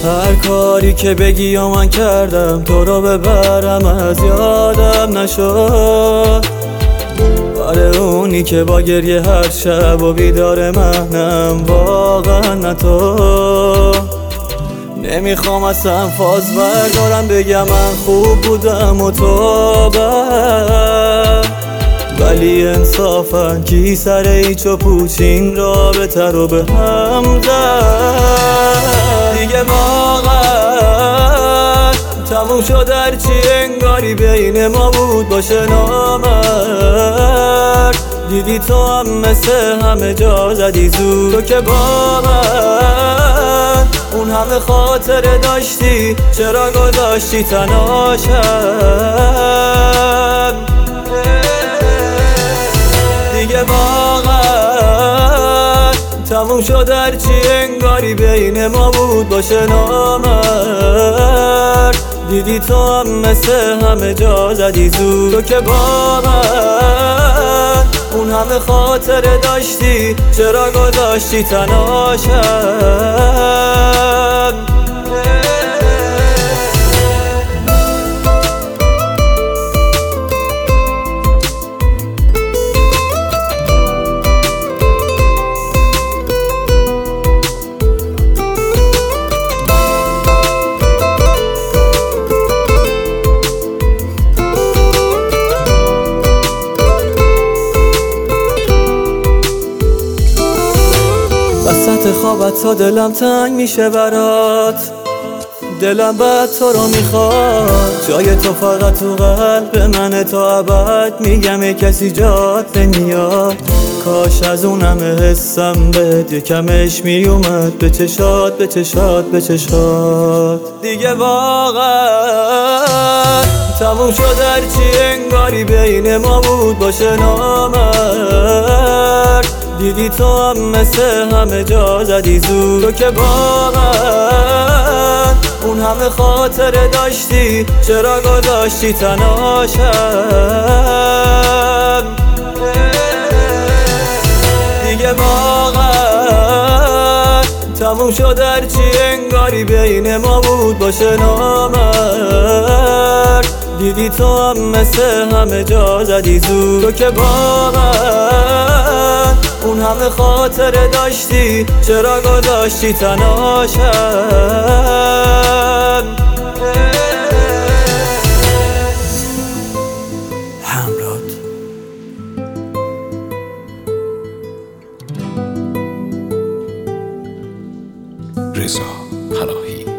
هر کاری که بگی و من کردم تو رو ببرم از یادم نشد. آره اونی که با گریه هر شب و بیدار منم واقعا نه تو. نمیخوام اصلا فاز بردارم بگم من خوب بودم و تو بد، ولی انصافا کی سر ایچ و پوچ این رابطه رو به هم زد. دیگه واقعا تموم شد هرچی انگاری بین ما بود باشه نامرد. دیدی تو هم مثل همه جا زدی زود، تو که با من اون همه خاطره داشتی چرا گذاشتی تناشم. دیگه واقعا تموم شد هرچی انگاری بین ما بود باشه نامرد. دیدی تو هم مثل همه جا زدی زود، تو که با من اون همه خاطره داشتی چرا گذاشتی تناشم. وسط خوابت تا دلم تنگ میشه برات، دلم بعد تو رو میخواد. جای تو فقط تو قلب منه تا ابد، میگم ای کسی جات نمیاد. کاش از اون همه حسم بهت یکمش میومد به چشات به چشات به چشات. دیگه واقعا تموم شد هرچی انگاری بین ما بود باشه نامرد. دیدی تو هم مثل همه جا زدی زود، تو که با من اون همه خاطره داشتی چرا گذاشتی تناشم. دیگه واقعا تموم شد هرچی انگاری بین ما بود باشه نامرد. دیدی تو هم مثل همه جا زدی زود، تو که با من اون همه خاطره داشتی چرا گذاشتی تناشم. همرات رضا پناهی.